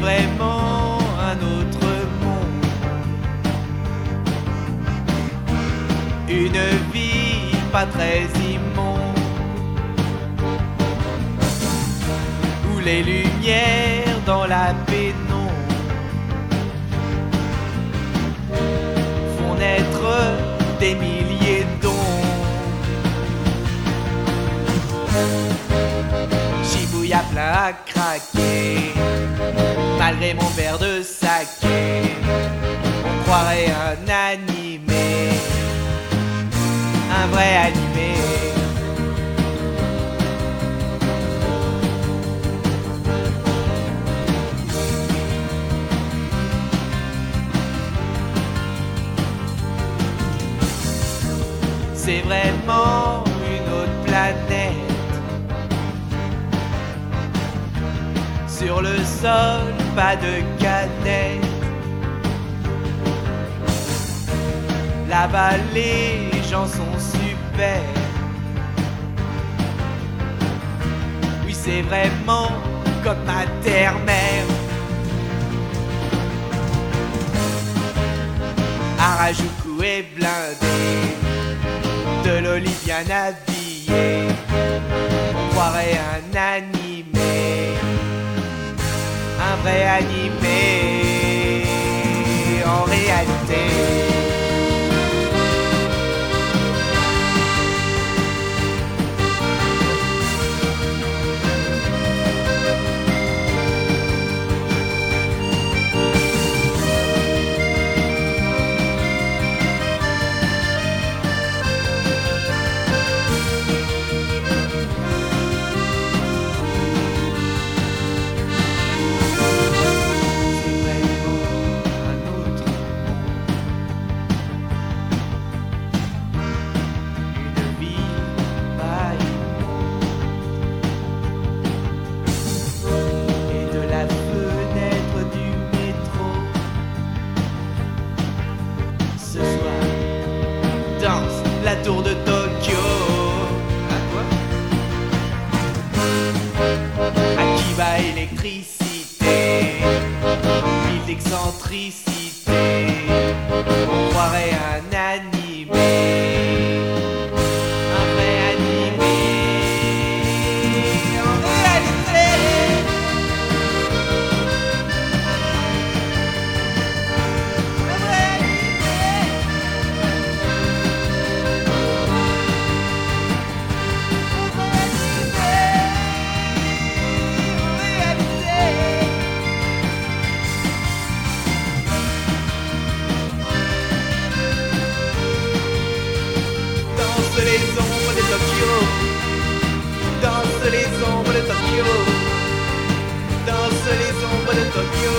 vraiment un autre monde. Une vie pas très immonde, où les lumières dans la pénombre font naître des milliers d'ombres. Shibuya plein à craquer, malgré mon verre de saké, on croirait un animé, un vrai animé. C'est vraiment une autre planète. Sur le sol, pas de canette. Là-bas, les gens sont super. Oui, c'est vraiment comme ma terre-mère. Harajuku est blindé, de l'olive bien habillée, on croirait un animé, un vrai animé en réalité. La tour de Tokyo. À quoi? Akiba électricité, ville d'excentricité, on croirait un animé, un vrai animé en réalité. Les ombres de Tokyo, danse les ombres de Tokyo, danse les ombres de Tokyo.